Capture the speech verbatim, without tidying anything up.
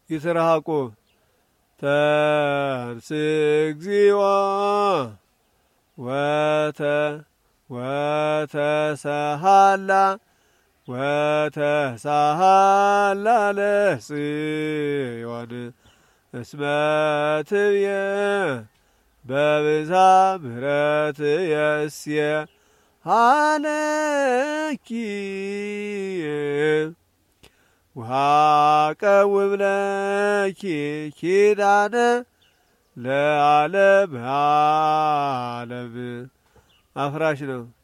ይትረሃቁ ተንስግዚዋ ወተ ወተሰሃላ ወተሰሃላ ለጽዮን እስመ ትብየ በብዛ ምሕረት የእስየ ሃለኪ ወሃቀውም ለኪ ኪዳነ ለዓለም ዓለም አፍራሽ ነው።